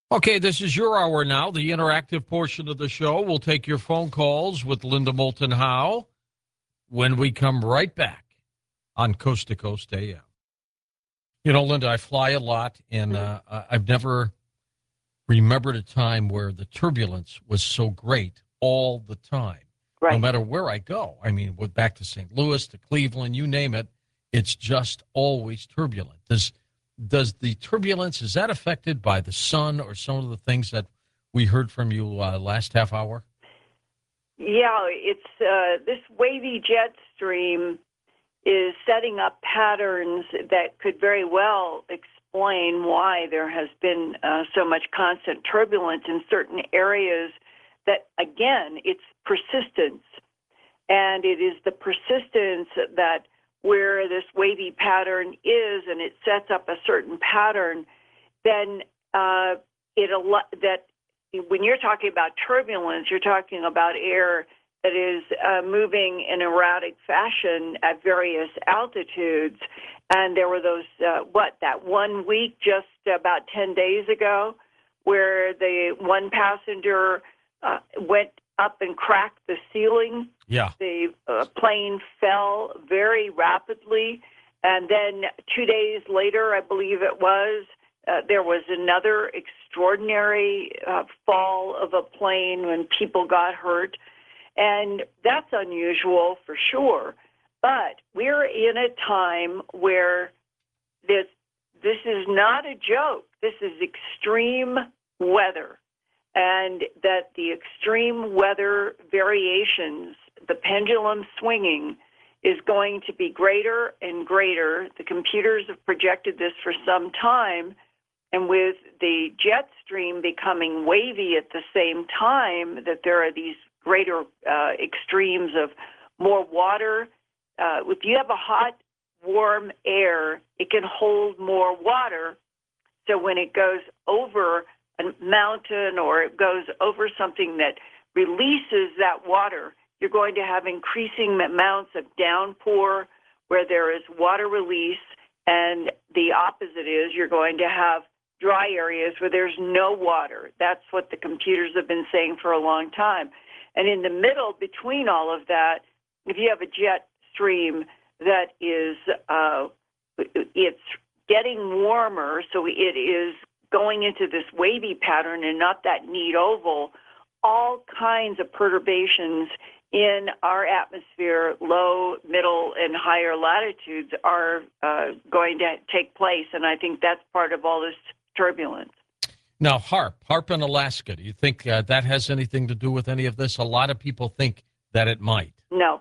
Okay, this is your hour now, the interactive portion of the show. We'll take your phone calls with Linda Moulton Howe when we come right back on Coast to Coast AM. You know, Linda, I fly a lot, and I've never remembered a time where the turbulence was so great all the time, no Right. matter where I go. I mean, back to St. Louis, to Cleveland, you name it, it's just always turbulent. Does the turbulence, is that affected by the sun or some of the things that we heard from you last half hour? Yeah, it's this wavy jet stream is setting up patterns that could very well explain why there has been so much constant turbulence in certain areas that, again, it's persistence. And it is the persistence that where this wavy pattern is, and it sets up a certain pattern, then that when you're talking about turbulence, you're talking about air that is moving in erratic fashion at various altitudes. And there were those, that 1 week, just about 10 days ago, where the one passenger went up and cracked the ceiling. Yeah. The plane fell very rapidly. And then 2 days later, I believe it was, there was another extraordinary fall of a plane when people got hurt. And that's unusual for sure. But we're in a time where this is not a joke. This is extreme weather. And that the extreme weather variations, the pendulum swinging, is going to be greater and greater. The computers have projected this for some time. And with the jet stream becoming wavy at the same time, that there are these greater extremes of more water. If you have a hot, warm air, it can hold more water. So when it goes over a mountain or it goes over something that releases that water, you're going to have increasing amounts of downpour where there is water release. And the opposite is you're going to have dry areas where there's no water. That's what the computers have been saying for a long time. And in the middle between all of that, if you have a jet stream that is, it's getting warmer, so it is going into this wavy pattern and not that neat oval, all kinds of perturbations in our atmosphere, low, middle, and higher latitudes are going to take place. And I think that's part of all this turbulence. Now, HARP in Alaska, do you think that has anything to do with any of this? A lot of people think that it might. No.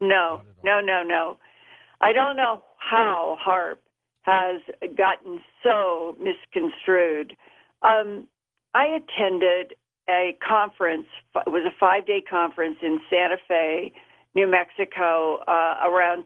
I don't know how HARP has gotten so misconstrued. I attended a conference. It was a 5-day conference in Santa Fe, New Mexico, around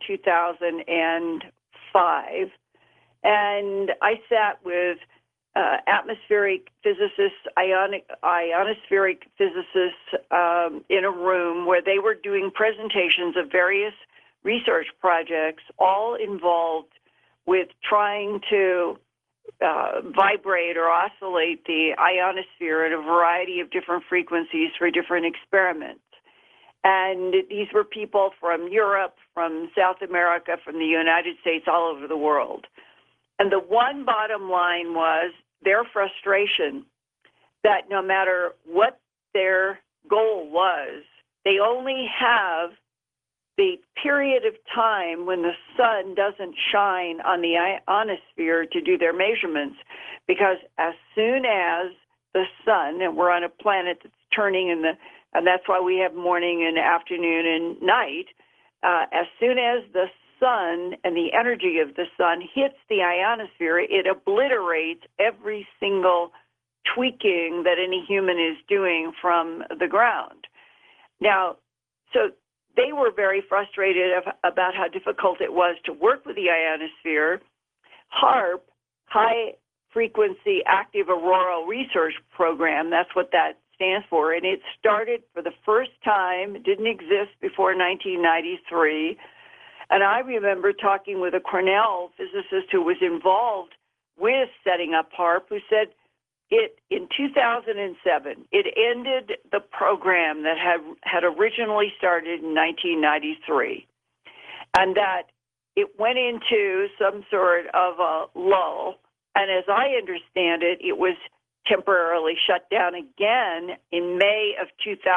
2005. And I sat with atmospheric physicists, ionospheric physicists in a room where they were doing presentations of various research projects, all involved with trying to vibrate or oscillate the ionosphere at a variety of different frequencies for different experiments. And these were people from Europe, from South America, from the United States, all over the world. And the one bottom line was their frustration that no matter what their goal was, they only have the period of time when the sun doesn't shine on the ionosphere to do their measurements, because as soon as the sun, and we're on a planet that's turning and that's why we have morning and afternoon and night, as soon as the sun and the energy of the sun hits the ionosphere, it obliterates every single tweaking that any human is doing from the ground. Now, so they were very frustrated about how difficult it was to work with the ionosphere. HARP, High Frequency Active Auroral Research Program, that's what that stands for, and it started for the first time. It didn't exist before 1993. And I remember talking with a Cornell physicist who was involved with setting up HARP, who said, in 2007, it ended the program that had originally started in 1993, and that it went into some sort of a lull. And as I understand it, it was temporarily shut down again in May of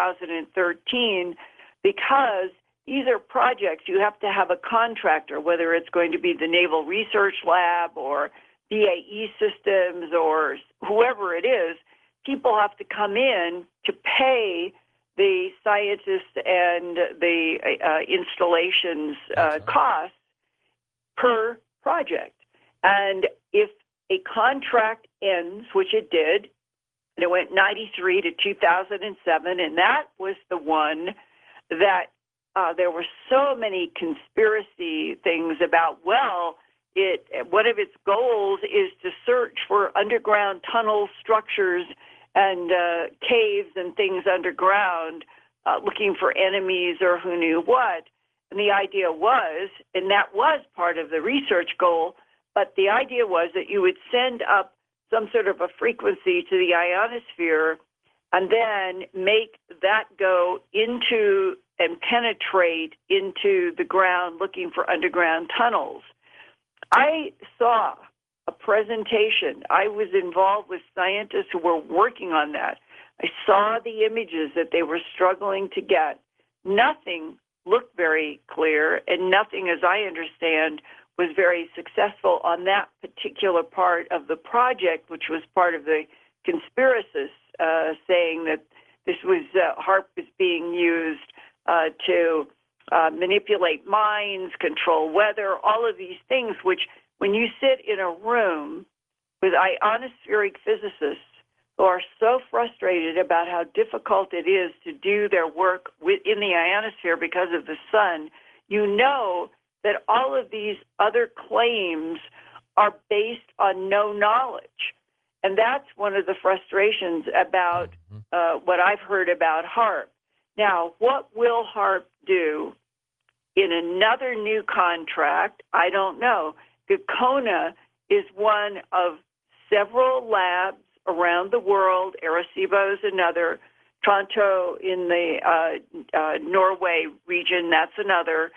2013 because these are projects you have to have a contractor, whether it's going to be the Naval Research Lab or BAE Systems or whoever it is. People have to come in to pay the scientists and the installations costs per project. And if a contract ends, which it did, and it went 93 to 2007, and that was the one that there were so many conspiracy things about, well, one of its goals is to search for underground tunnel structures and caves and things underground, looking for enemies or who knew what. And the idea was, and that was part of the research goal, but the idea was that you would send up some sort of a frequency to the ionosphere and then make that go into and penetrate into the ground looking for underground tunnels. I saw a presentation. I was involved with scientists who were working on that. I saw the images that they were struggling to get. Nothing looked very clear, and nothing, as I understand, was very successful on that particular part of the project, which was part of the conspiracists saying that this was HAARP was being used to manipulate minds, control weather, all of these things, which when you sit in a room with ionospheric physicists who are so frustrated about how difficult it is to do their work in the ionosphere because of the sun, you know that all of these other claims are based on no knowledge. And that's one of the frustrations about what I've heard about HAARP. Now, what will HAARP do in another new contract? I don't know. GECONA is one of several labs around the world. Arecibo is another. Toronto in the Norway region, that's another.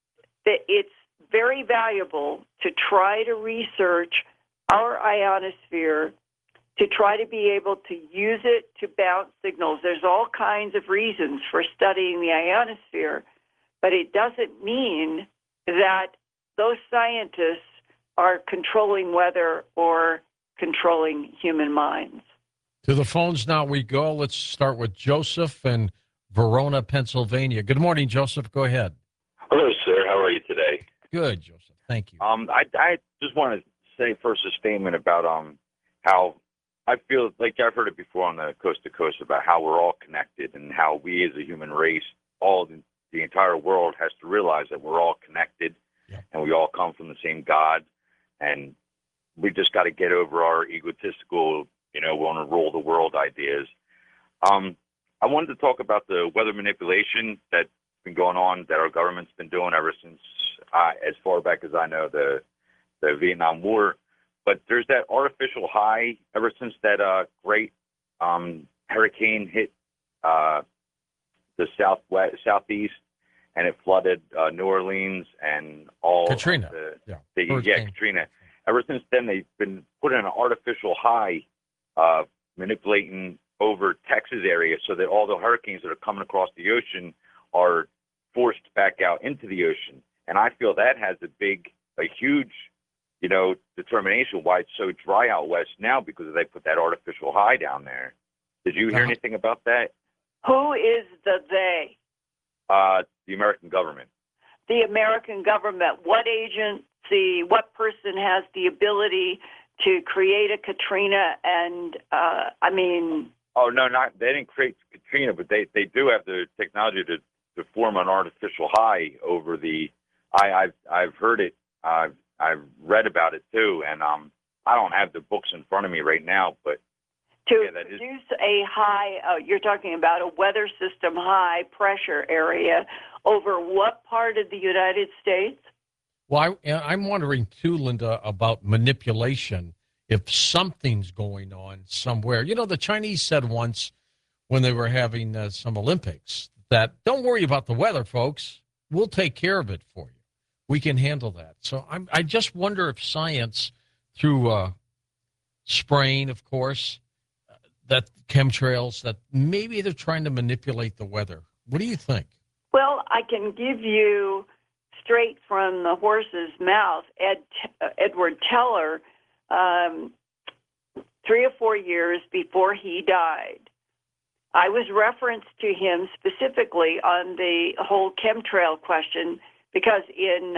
It's very valuable to try to research our ionosphere, to try to be able to use it to bounce signals. There's all kinds of reasons for studying the ionosphere, but it doesn't mean that those scientists are controlling weather or controlling human minds. To the phones now we go. Let's start with Joseph in Verona, Pennsylvania. Good morning, Joseph. Go ahead. Hello, sir. How are you today? Good, Joseph. Thank you. I just want to say first a statement about how I feel like I've heard it before on the Coast to Coast about how we're all connected and how we as a human race, the entire world has to realize that we're all connected and we all come from the same God, and we just got to get over our egotistical, want to rule the world ideas. I wanted to talk about the weather manipulation that's been going on, that our government's been doing ever since, as far back as I know, the Vietnam War. But there's that artificial high ever since that great hurricane hit the southeast, and it flooded New Orleans and all Katrina. Katrina. Ever since then, they've been putting an artificial high, manipulating over Texas area, so that all the hurricanes that are coming across the ocean are forced back out into the ocean. And I feel that has a huge, determination why it's so dry out west now, because they put that artificial high down there. Did you hear anything about that? Who is the they? The American government. The American government. What agency, what person has the ability to create a Katrina? And Oh, no, they didn't create Katrina, but they do have the technology to form an artificial high over the. I've heard it. I've read about it too, and I don't have the books in front of me right now, but produce a high. You're talking about a weather system high pressure area over what part of the United States? Well, I'm wondering too, Linda, about manipulation. if something's going on somewhere. You know, the Chinese said once when they were having some Olympics that don't worry about the weather, folks. We'll take care of it for you. We can handle that. So I just wonder if science, through spraying, of course, that chemtrails, that maybe they're trying to manipulate the weather. What do you think? Well, I can give you straight from the horse's mouth, Edward Teller, 3 or 4 years before he died. I was referenced to him specifically on the whole chemtrail question because in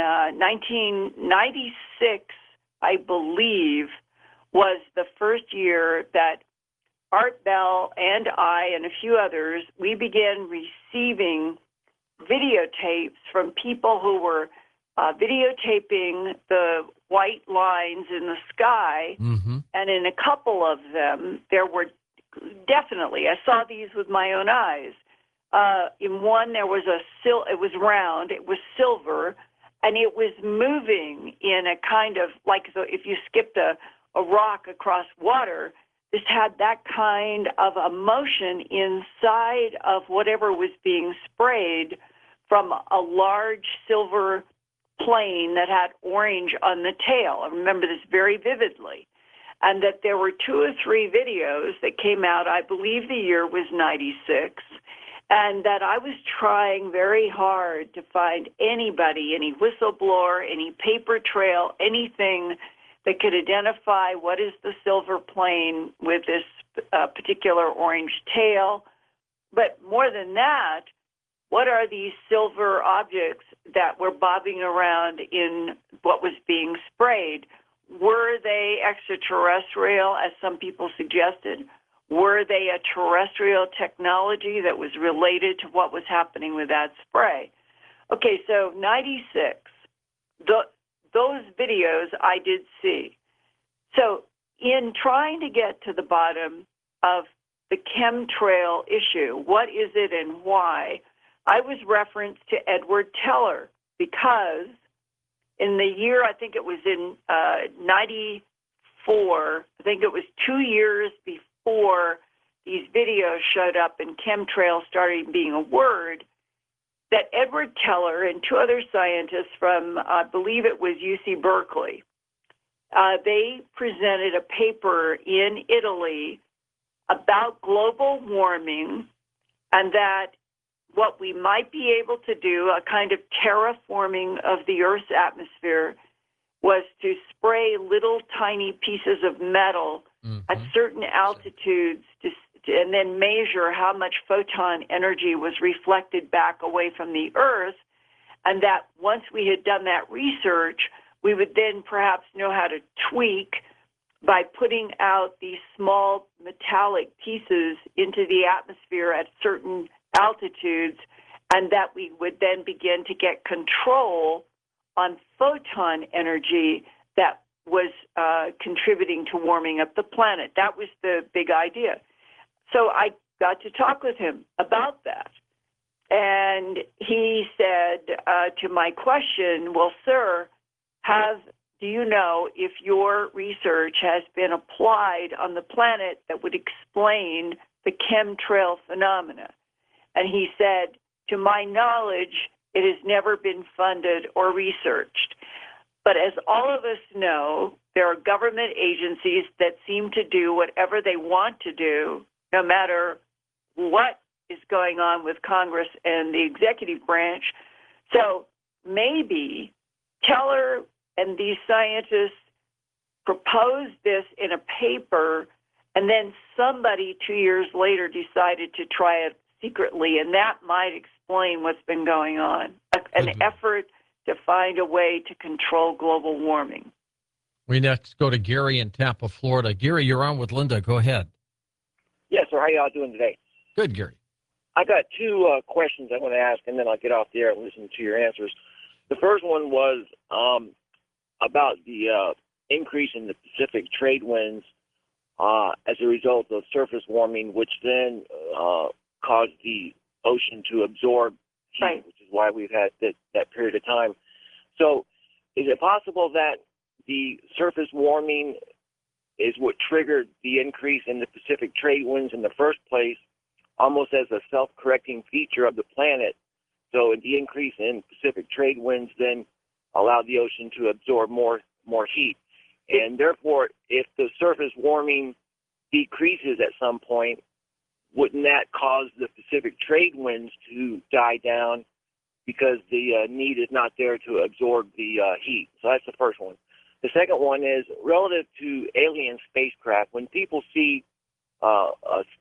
1996, I believe, was the first year that Art Bell and I and a few others, we began receiving videotapes from people who were videotaping the white lines in the sky. Mm-hmm. And in a couple of them, there were definitely, I saw these with my own eyes. In one, there was it was round, it was silver, and it was moving in a kind of, like so if you skipped a rock across water, this had that kind of a motion inside of whatever was being sprayed from a large silver plane that had orange on the tail. I remember this very vividly. And that there were 2 or 3 videos that came out, I believe the year was 96, and that I was trying very hard to find anybody, any whistleblower, any paper trail, anything that could identify what is the silver plane with this particular orange tail. But more than that, what are these silver objects that were bobbing around in what was being sprayed? Were they extraterrestrial, as some people suggested? Were they a terrestrial technology that was related to what was happening with that spray? Okay, so 96, those videos I did see. So in trying to get to the bottom of the chemtrail issue, what is it and why, I was referenced to Edward Teller because in the year, I think it was in 94, I think it was 2 years before these videos showed up and chemtrails started being a word, that Edward Teller and 2 other scientists from, I believe it was UC Berkeley, they presented a paper in Italy about global warming and that what we might be able to do, a kind of terraforming of the Earth's atmosphere, was to spray little tiny pieces of metal at certain altitudes and then measure how much photon energy was reflected back away from the Earth, and that once we had done that research, we would then perhaps know how to tweak by putting out these small metallic pieces into the atmosphere at certain altitudes, and that we would then begin to get control on photon energy that was contributing to warming up the planet. That was the big idea. So I got to talk with him about that. And he said to my question, well, sir, do you know if your research has been applied on the planet that would explain the chemtrail phenomena? And he said, to my knowledge, it has never been funded or researched. But as all of us know, there are government agencies that seem to do whatever they want to do, no matter what is going on with Congress and the executive branch. So maybe Teller and these scientists proposed this in a paper, and then somebody 2 years later decided to try it secretly, and that might explain what's been going on, an effort to find a way to control global warming. We next go to Gary in Tampa, Florida. Gary, you're on with Linda. Go ahead. Yes, sir. How y'all doing today? Good, Gary. I got 2 questions I want to ask, and then I'll get off the air and listen to your answers. The first one was about the increase in the Pacific trade winds as a result of surface warming, which then caused the ocean to absorb heat, right, which is why we've had that period of time. So is it possible that the surface warming is what triggered the increase in the Pacific trade winds in the first place, almost as a self-correcting feature of the planet. So the increase in Pacific trade winds then allowed the ocean to absorb more heat. And therefore, if the surface warming decreases at some point, wouldn't that cause the Pacific trade winds to die down because the need is not there to absorb the heat? So that's the first one. The second one is relative to alien spacecraft. When people see a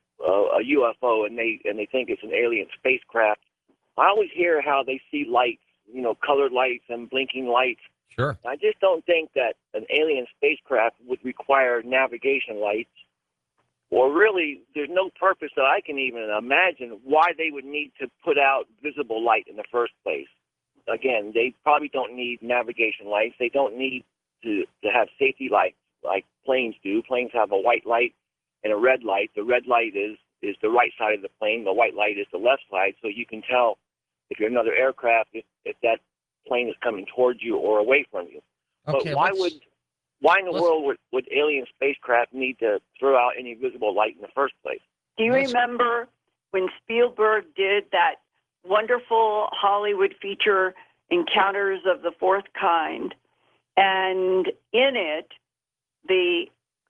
UFO and they think it's an alien spacecraft, I always hear how they see lights, colored lights and blinking lights. Sure. I just don't think that an alien spacecraft would require navigation lights, or really there's no purpose that I can even imagine why they would need to put out visible light in the first place. Again, they probably don't need navigation lights. They don't need to have safety lights like planes do. Planes have a white light and a red light. The red light is the right side of the plane. The white light is the left side, so you can tell if you're another aircraft if that plane is coming towards you or away from you. Okay, but why in the world would alien spacecraft need to throw out any visible light in the first place? Do you remember when Spielberg did that wonderful Hollywood feature, Encounters of the Fourth Kind? And in it, the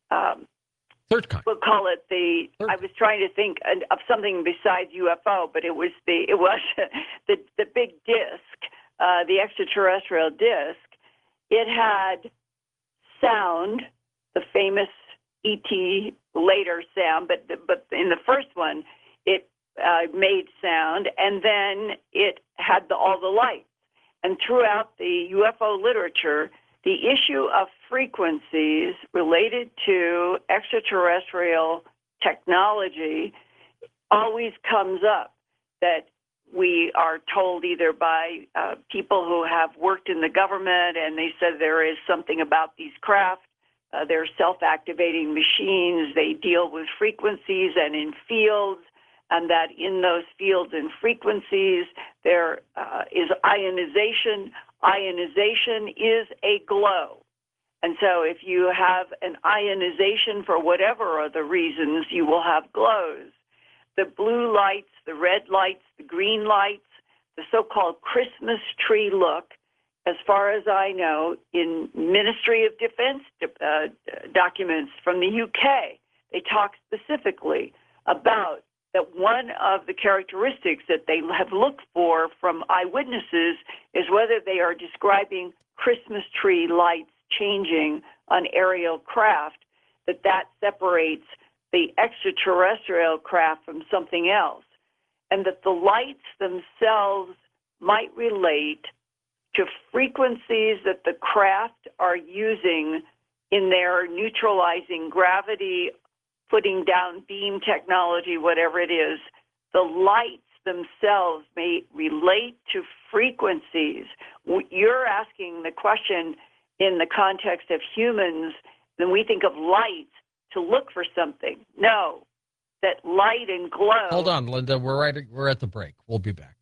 third kind. we'll call it the. Third. I was trying to think of something besides UFO, but it was the big disc, the extraterrestrial disc. It had sound, the famous ET later sound, but in the first one, it made sound, and then it had all the lights. And throughout the UFO literature, the issue of frequencies related to extraterrestrial technology always comes up, that we are told either by people who have worked in the government, and they said there is something about these craft. They're self-activating machines. They deal with frequencies and in fields, and that in those fields and frequencies there is ionization. Ionization is a glow. And so if you have an ionization for whatever other reasons, you will have glows. The blue lights, the red lights, the green lights, the so-called Christmas tree look, as far as I know, in Ministry of Defense documents from the UK, they talk specifically about that one of the characteristics that they have looked for from eyewitnesses is whether they are describing Christmas tree lights changing on aerial craft, that separates the extraterrestrial craft from something else, and that the lights themselves might relate to frequencies that the craft are using in their neutralizing gravity, putting down beam technology, whatever it is. The lights themselves may relate to frequencies. You're asking the question in the context of humans, then we think of lights to look for something. No, that light and glow. Hold on, Linda. We're at the break. We'll be back.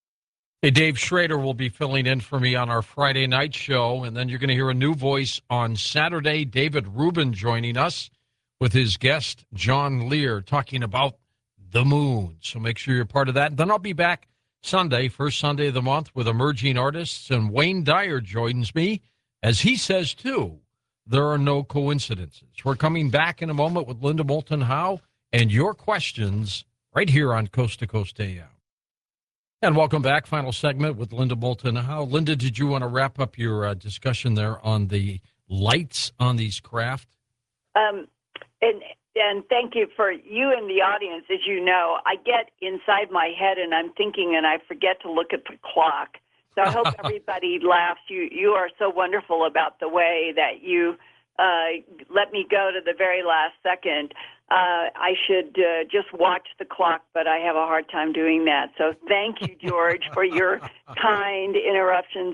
Hey, Dave Schrader will be filling in for me on our Friday night show, and then you're going to hear a new voice on Saturday. David Rubin joining us with his guest, John Lear, talking about the moon. So make sure you're part of that. Then I'll be back Sunday, first Sunday of the month, with emerging artists, and Wayne Dyer joins me. As he says, too, there are no coincidences. We're coming back in a moment with Linda Moulton Howe and your questions right here on Coast to Coast AM. And welcome back. Final segment with Linda Moulton Howe. Linda, did you want to wrap up your discussion there on the lights on these craft? And thank you for you and the audience. As you know, I get inside my head and I'm thinking and I forget to look at the clock. So I hope everybody laughs. You are so wonderful about the way that you let me go to the very last second. I should just watch the clock, but I have a hard time doing that. So thank you, George, for your kind interruptions.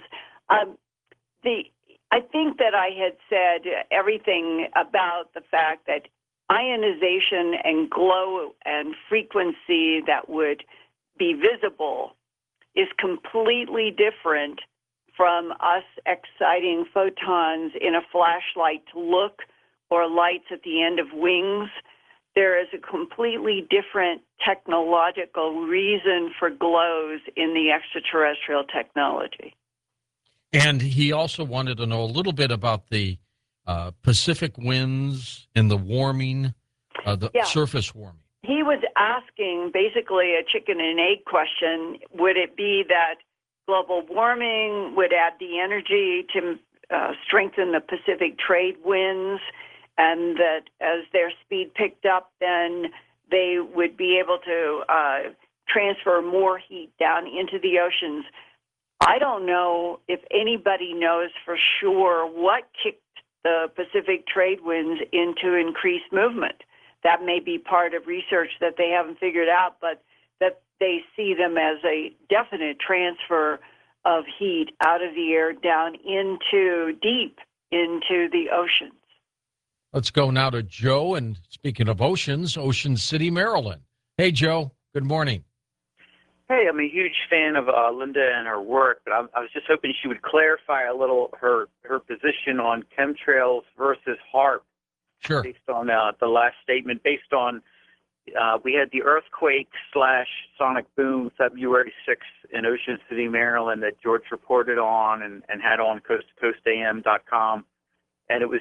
I think that I had said everything about the fact that ionization and glow and frequency that would be visible is completely different from us exciting photons in a flashlight to look or lights at the end of wings. There is a completely different technological reason for glows in the extraterrestrial technology. And he also wanted to know a little bit about the Pacific winds and the warming, surface warming. He was asking basically a chicken and egg question. Would it be that global warming would add the energy to strengthen the Pacific trade winds, and that as their speed picked up, then they would be able to transfer more heat down into the oceans? I don't know if anybody knows for sure what kicked the Pacific trade winds into increased movement. That may be part of research that they haven't figured out, but that they see them as a definite transfer of heat out of the air down deep into the oceans. Let's go now to Joe. And speaking of oceans, Ocean City, Maryland. Hey, Joe. Good morning. Hey, I'm a huge fan of Linda and her work, but I was just hoping she would clarify a little her position on chemtrails versus HAARP. Sure. Based on the last statement, based on we had the earthquake / sonic boom February 6th in Ocean City, Maryland that George reported on and had on coasttocoastam.com. And it was,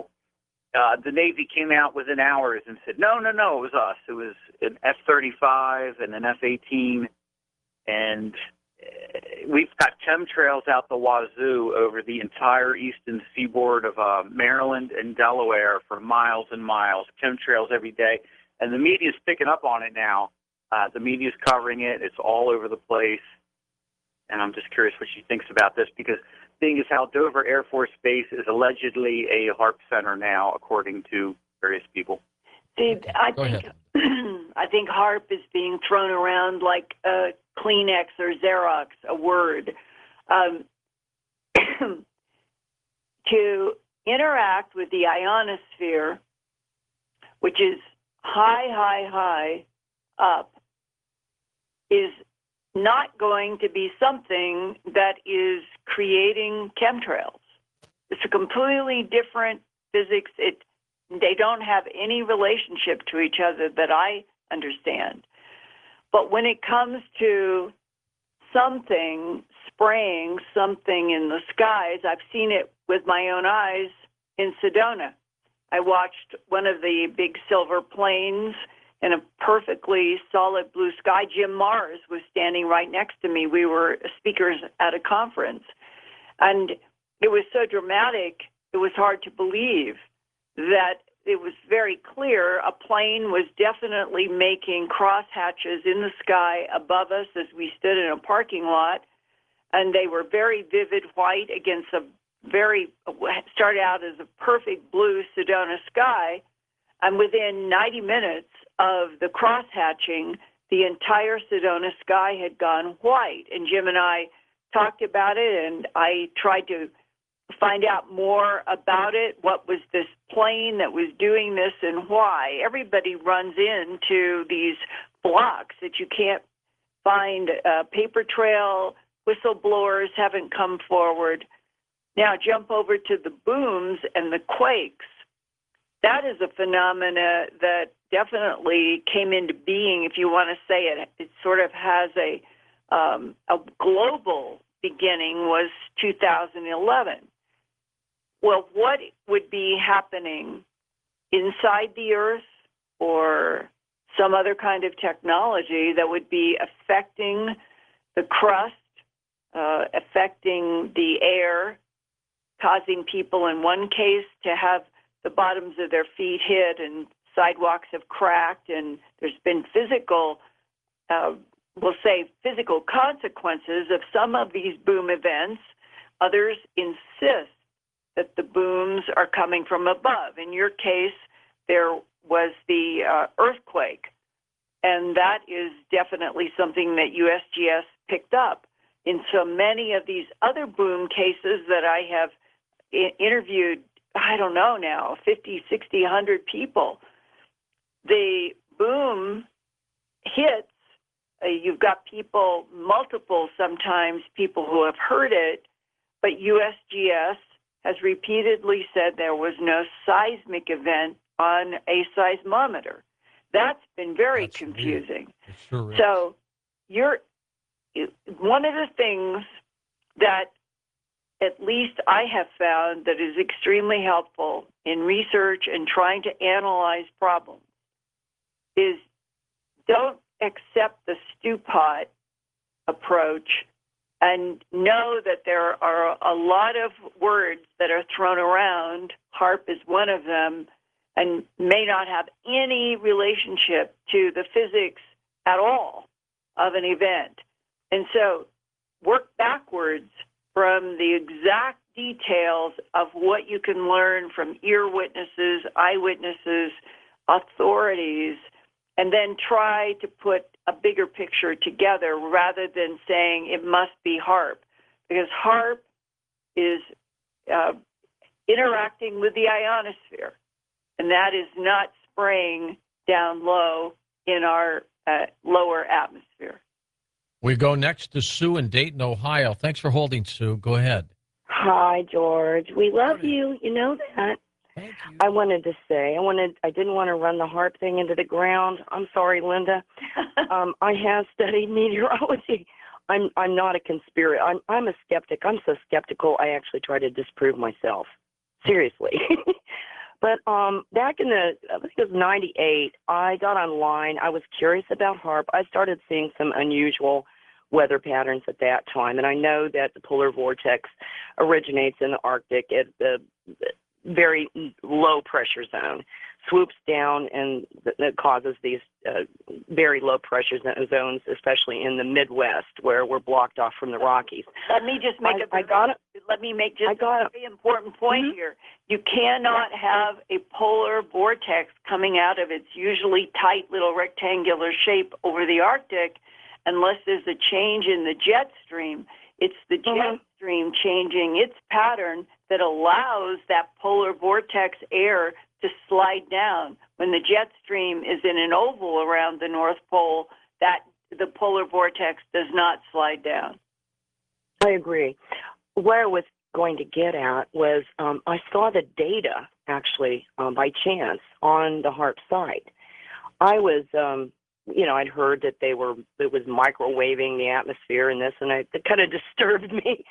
the Navy came out within hours and said, no, it was us. It was an F-35 and an F-18. And we've got chemtrails out the wazoo over the entire eastern seaboard of Maryland and Delaware for miles and miles, chemtrails every day. And the media's picking up on it now. The media's covering it. It's all over the place. And I'm just curious what she thinks about this, because seeing as how Dover Air Force Base is allegedly a HAARP center now, according to various people. See, I think HAARP is being thrown around like Kleenex or Xerox, a word. To interact with the ionosphere, which is high up, is not going to be something that is creating chemtrails. It's a completely different physics. They don't have any relationship to each other that I understand. But when it comes to something spraying something in the skies, I've seen it with my own eyes in Sedona. I watched one of the big silver planes in a perfectly solid blue sky. Jim Mars was standing right next to me. We were speakers at a conference. And it was so dramatic, it was hard to believe that it was very clear a plane was definitely making crosshatches in the sky above us as we stood in a parking lot. And they were very vivid white against started out as a perfect blue Sedona sky. And within 90 minutes of the crosshatching, the entire Sedona sky had gone white. And Jim and I talked about it, and I tried to find out more about it. What was this plane that was doing this and why? Everybody runs into these blocks that you can't find a paper trail. Whistleblowers haven't come forward. Now jump over to the booms and the quakes. That is a phenomena that definitely came into being, if you want to say it. It sort of has a global beginning, was 2011. Well, what would be happening inside the Earth or some other kind of technology that would be affecting the crust, affecting the air, causing people in one case to have the bottoms of their feet hit and sidewalks have cracked, and there's been physical consequences of some of these boom events. Others insist that the booms are coming from above. In your case, there was the earthquake, and that is definitely something that USGS picked up. In so many of these other boom cases that I have interviewed, I don't know now, 50, 60, 100 people, the boom hits. You've got multiple sometimes people who have heard it, but USGS has repeatedly said there was no seismic event on a seismometer. That's been very That's confusing. It sure is. So one of the things that at least I have found that is extremely helpful in research and trying to analyze problems is don't accept the stew pot approach and know that there are a lot of words that are thrown around. HAARP is one of them, and may not have any relationship to the physics at all of an event. And so work backwards from the exact details of what you can learn from ear witnesses, eyewitnesses, authorities, and then try to put a bigger picture together rather than saying it must be HAARP, because HAARP is interacting with the ionosphere, and that is not spraying down low in our lower atmosphere. We go next to Sue in Dayton, Ohio. Thanks for holding, Sue. Go ahead. Hi, George. We love you. You know that. Thank you. I wanted to say, I didn't want to run the HAARP thing into the ground. I'm sorry, Linda. I have studied meteorology. I'm not a conspirator. I'm a skeptic. I'm so skeptical, I actually try to disprove myself. Seriously. But back in I think it was 98, I got online. I was curious about HAARP. I started seeing some unusual weather patterns at that time. And I know that the polar vortex originates in the Arctic at the very low pressure zone, swoops down, and that causes these very low pressure zones, especially in the Midwest, where we're blocked off from the Rockies. Let me just make a very important point here. You cannot have a polar vortex coming out of its usually tight little rectangular shape over the Arctic unless there's a change in the jet stream. It's the jet stream changing its pattern that allows that polar vortex air to slide down. When the jet stream is in an oval around the North Pole, the polar vortex does not slide down. I agree. Where I was going to get at was I saw the data, actually, by chance on the HAARP site. I was, I'd heard that it was microwaving the atmosphere and this, and it kind of disturbed me.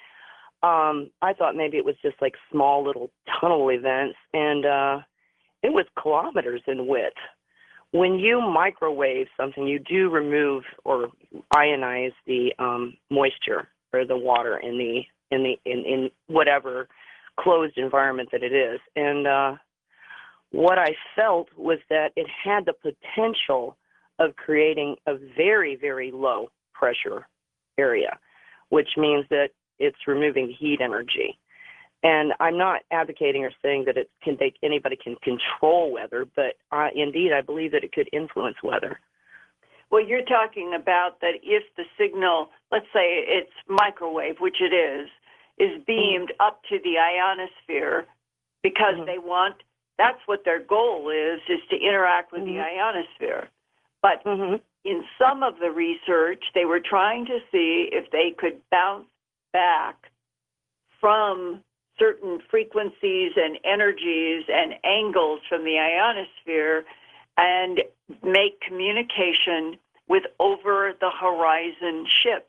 I thought maybe it was just like small little tunnel events, and it was kilometers in width. When you microwave something, you do remove or ionize the moisture or the water in whatever closed environment that it is. And what I felt was that it had the potential of creating a very, very low pressure area, which means that it's removing heat energy. And I'm not advocating or saying that anybody can control weather, but indeed I believe that it could influence weather. Well, you're talking about that if the signal, let's say it's microwave, which it is beamed up to the ionosphere because that's what their goal is to interact with the ionosphere. But in some of the research, they were trying to see if they could bounce back from certain frequencies and energies and angles from the ionosphere and make communication with over-the-horizon ships.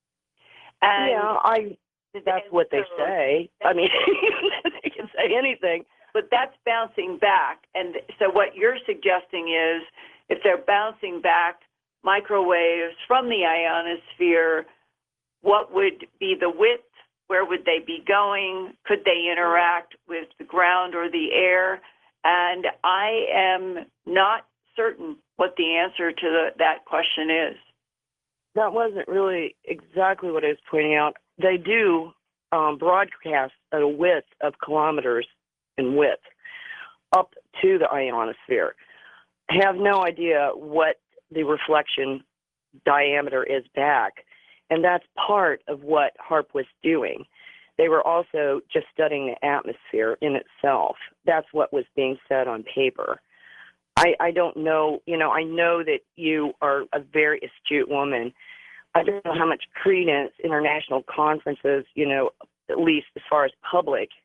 And that's what they say. I mean, they can say anything. But that's bouncing back. And so what you're suggesting is if they're bouncing back microwaves from the ionosphere, what would be the width? Where would they be going? Could they interact with the ground or the air? And I am not certain what the answer to that question is. That wasn't really exactly what I was pointing out. They do broadcast at a width of kilometers in width up to the ionosphere. I have no idea what the reflection diameter is back, and that's part of what HAARP was doing. They were also just studying the atmosphere in itself. That's what was being said on paper. I don't know, I know that you are a very astute woman. I don't know how much credence international conferences, at least as far as public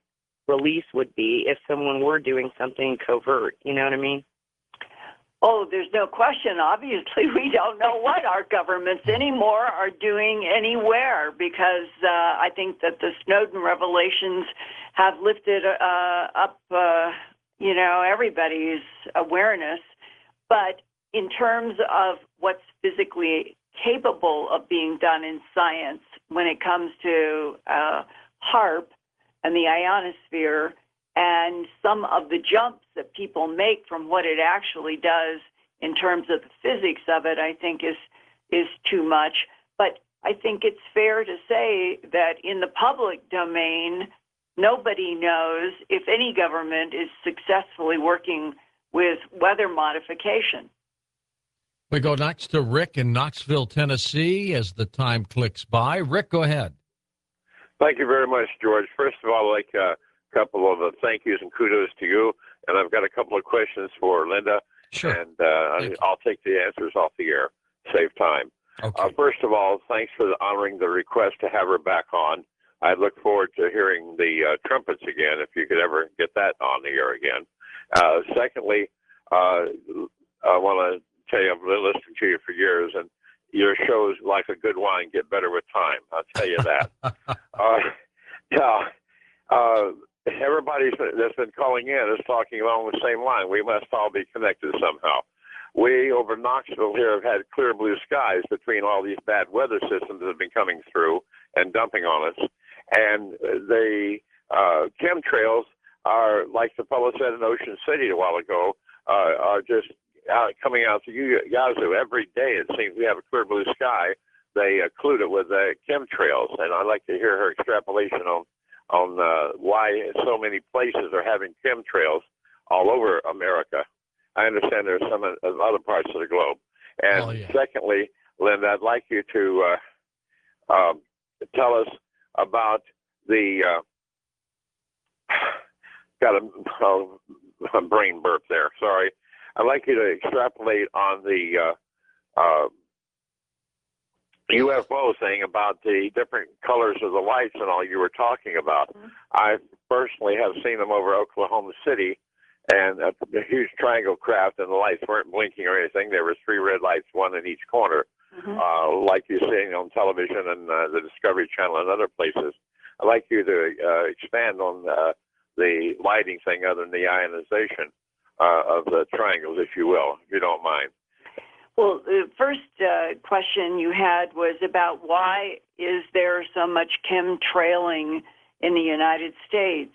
release would be if someone were doing something covert. You know what I mean? Oh, there's no question. Obviously, we don't know what our governments anymore are doing anywhere because I think that the Snowden revelations have lifted up, everybody's awareness. But in terms of what's physically capable of being done in science when it comes to HAARP and the ionosphere, and some of the jumps that people make from what it actually does in terms of the physics of it, I think is too much. But I think it's fair to say that in the public domain, nobody knows if any government is successfully working with weather modification. We go next to Rick in Knoxville, Tennessee, as the time clicks by. Rick, go ahead. Thank you very much, George. First of all, I'd like a couple of thank yous and kudos to you. And I've got a couple of questions for Linda. Sure. And I'll take the answers off the air, save time. Okay. First of all, thanks for honoring the request to have her back on. I look forward to hearing the trumpets again, if you could ever get that on the air again. Secondly, I want to tell you, I've been listening to you for years, and your shows, like a good wine, get better with time. I'll tell you that. Everybody that's been calling in is talking along the same line. We must all be connected somehow. We over Knoxville here have had clear blue skies between all these bad weather systems that have been coming through and dumping on us. And the chemtrails are, like the fellow said in Ocean City a while ago, are just coming out to Yazoo every day. It seems we have a clear blue sky. They occlude it with chemtrails, and I'd like to hear her extrapolation on why so many places are having chemtrails all over America. I understand there's some in other parts of the globe. And secondly, Linda, I'd like you to tell us about the got a brain burp there. Sorry. I'd like you to extrapolate on the UFO thing about the different colors of the lights and all you were talking about. Mm-hmm. I personally have seen them over Oklahoma City, and a huge triangle craft, and the lights weren't blinking or anything. There were 3 red lights, 1 in each corner, like you're seeing on television and the Discovery Channel and other places. I'd like you to expand on the lighting thing other than the ionization of the triangles, if you will, if you don't mind. Well, the first question you had was about why is there so much chemtrailing in the United States?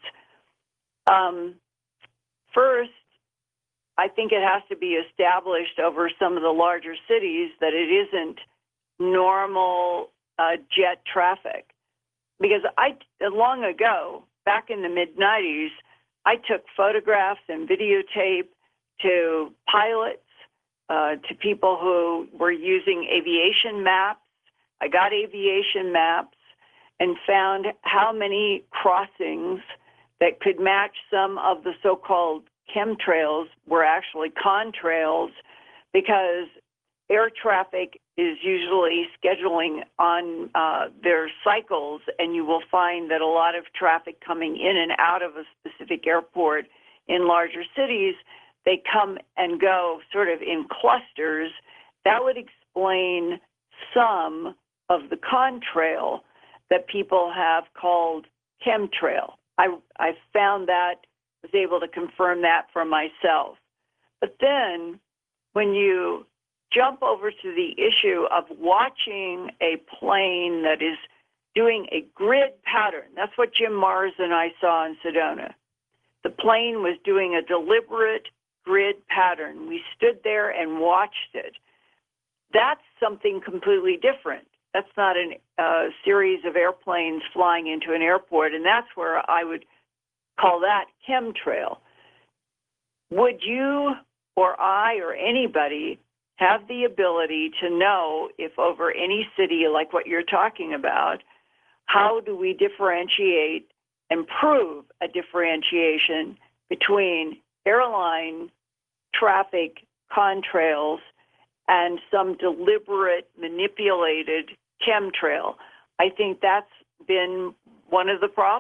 First, I think it has to be established over some of the larger cities that it isn't normal jet traffic. Because long ago, back in the mid-'90s, I took photographs and videotape to pilots, to people who were using aviation maps. I got aviation maps and found how many crossings that could match some of the so-called chemtrails were actually contrails, because air traffic is usually scheduling on their cycles, and you will find that a lot of traffic coming in and out of a specific airport in larger cities, they come and go sort of in clusters. That would explain some of the contrail that people have called chemtrail. I found that, was able to confirm that for myself. But then when you jump over to the issue of watching a plane that is doing a grid pattern, that's what Jim Mars and I saw in Sedona. The plane was doing a deliberate grid pattern. We stood there and watched it. That's something completely different. That's not a series of airplanes flying into an airport, and that's where I would call that chemtrail. Would you or I or anybody have the ability to know if over any city like what you're talking about, how do we differentiate and prove a differentiation between airline traffic contrails and some deliberate, manipulated chemtrail? I think that's been one of the problems.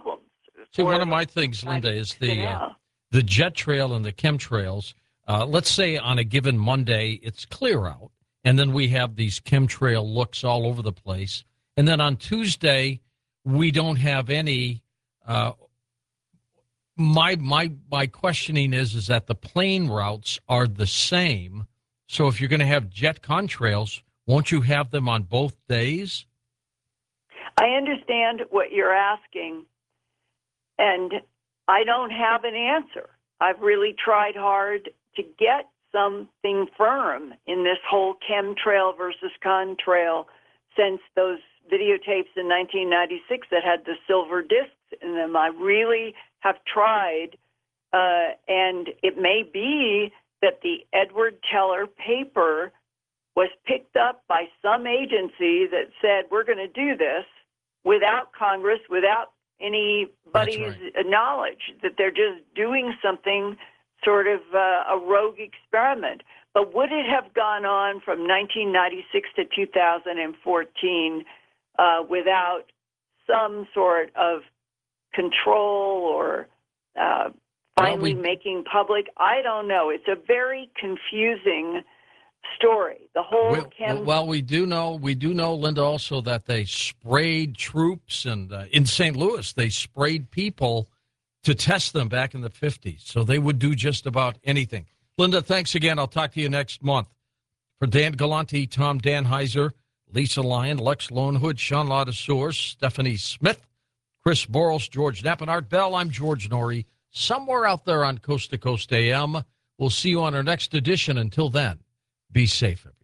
See, one of my things, Linda, is the jet trail and the chemtrails. Let's say on a given Monday, it's clear out, and then we have these chemtrail looks all over the place. And then on Tuesday, we don't have any. My questioning is that the plane routes are the same. So if you're going to have jet contrails, won't you have them on both days? I understand what you're asking, and I don't have an answer. I've really tried hard to get something firm in this whole chemtrail versus contrail since those videotapes in 1996 that had the silver discs in them. I really have tried, and it may be that the Edward Teller paper was picked up by some agency that said, we're going to do this without Congress, without anybody's knowledge, that they're just doing something sort of a rogue experiment. But would it have gone on from 1996 to 2014 without some sort of control or finally making public? I don't know. It's a very confusing story. The whole well, we do know, Linda, also that they sprayed troops, and in St. Louis, they sprayed people to test them back in the 50s. So they would do just about anything. Linda, thanks again. I'll talk to you next month. For Dan Galante, Tom Danheiser, Lisa Lyon, Lex Lonehood, Sean Ladouceur, Stephanie Smith, Chris Boros, George Knapp, and Art Bell, I'm George Norrie. Somewhere out there on Coast to Coast AM. We'll see you on our next edition. Until then, be safe, everyone.